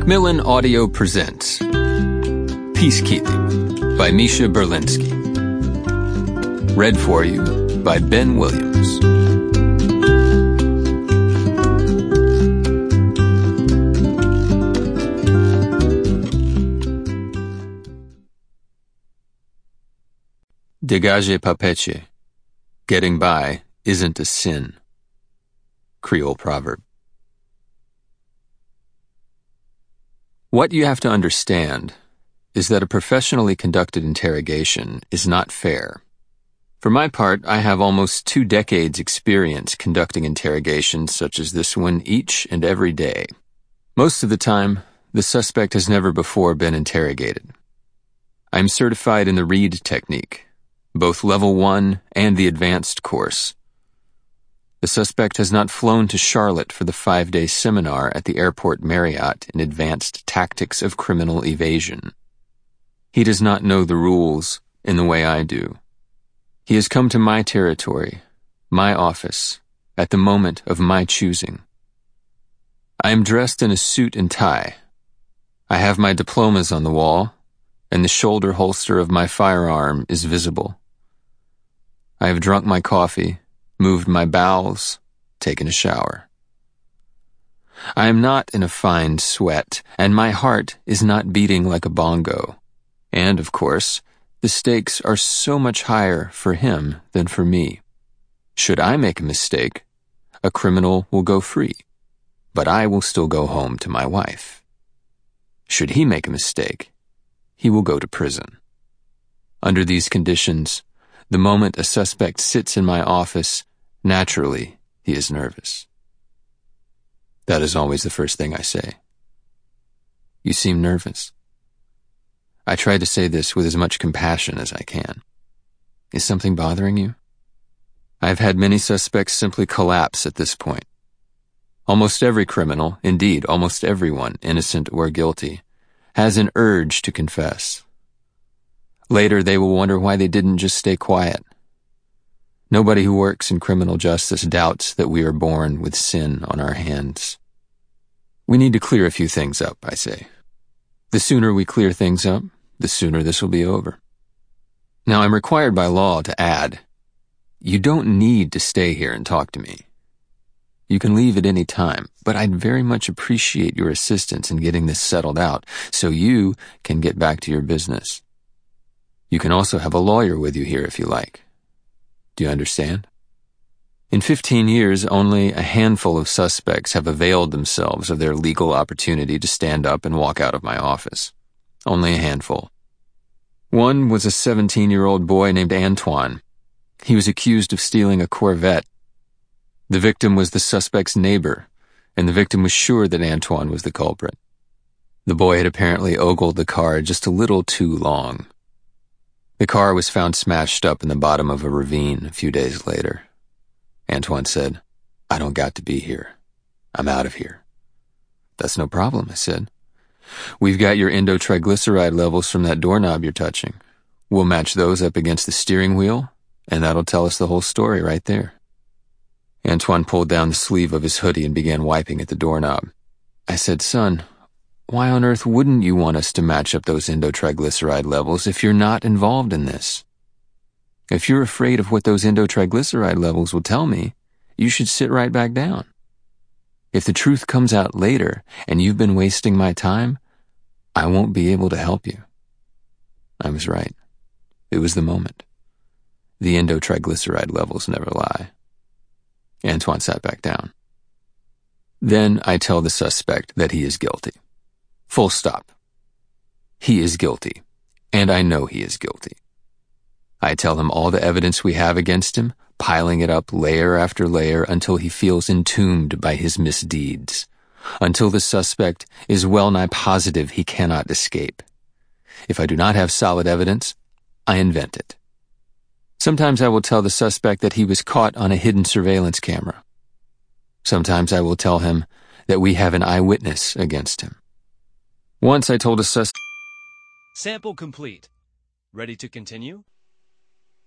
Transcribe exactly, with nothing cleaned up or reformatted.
Macmillan Audio presents Peacekeeping by Misha Berlinski. Read for you by Ben Williams. Dégagez pas péché. Getting by isn't a sin. Creole proverb. What you have to understand is that a professionally conducted interrogation is not fair. For my part, I have almost two decades' experience conducting interrogations such as this one each and every day. Most of the time, the suspect has never before been interrogated. I am certified in the Reed technique, both level one and the advanced course. The suspect has not flown to Charlotte for the five-day seminar at the Airport Marriott in Advanced Tactics of Criminal Evasion. He does not know the rules in the way I do. He has come to my territory, my office, at the moment of my choosing. I am dressed in a suit and tie. I have my diplomas on the wall, and the shoulder holster of my firearm is visible. I have drunk my coffee, moved my bowels, taken a shower. I am not in a fine sweat, and my heart is not beating like a bongo. And, of course, the stakes are so much higher for him than for me. Should I make a mistake, a criminal will go free, but I will still go home to my wife. Should he make a mistake, he will go to prison. Under these conditions, the moment a suspect sits in my office, naturally, he is nervous. That is always the first thing I say. You seem nervous. I try to say this with as much compassion as I can. Is something bothering you? I have had many suspects simply collapse at this point. Almost every criminal, indeed almost everyone, innocent or guilty, has an urge to confess. Later they will wonder why they didn't just stay quiet. Nobody who works in criminal justice doubts that we are born with sin on our hands. We need to clear a few things up, I say. The sooner we clear things up, the sooner this will be over. Now, I'm required by law to add, you don't need to stay here and talk to me. You can leave at any time, but I'd very much appreciate your assistance in getting this settled out so you can get back to your business. You can also have a lawyer with you here if you like. Do you understand? In fifteen years, only a handful of suspects have availed themselves of their legal opportunity to stand up and walk out of my office. Only a handful. One was a seventeen-year-old boy named Antoine. He was accused of stealing a Corvette. The victim was the suspect's neighbor, and the victim was sure that Antoine was the culprit. The boy had apparently ogled the car just a little too long. The car was found smashed up in the bottom of a ravine a few days later. Antoine said, I don't got to be here. I'm out of here. That's no problem, I said. We've got your endotriglyceride levels from that doorknob you're touching. We'll match those up against the steering wheel, and that'll tell us the whole story right there. Antoine pulled down the sleeve of his hoodie and began wiping at the doorknob. I said, son, why on earth wouldn't you want us to match up those endotriglyceride levels if you're not involved in this? If you're afraid of what those endotriglyceride levels will tell me, you should sit right back down. If the truth comes out later and you've been wasting my time, I won't be able to help you. I was right. It was the moment. The endotriglyceride levels never lie. Antoine sat back down. Then I tell the suspect that he is guilty. Full stop. He is guilty, and I know he is guilty. I tell him all the evidence we have against him, piling it up layer after layer until he feels entombed by his misdeeds, until the suspect is well-nigh positive he cannot escape. If I do not have solid evidence, I invent it. Sometimes I will tell the suspect that he was caught on a hidden surveillance camera. Sometimes I will tell him that we have an eyewitness against him. Once I told a suspect... Sample complete. Ready to continue?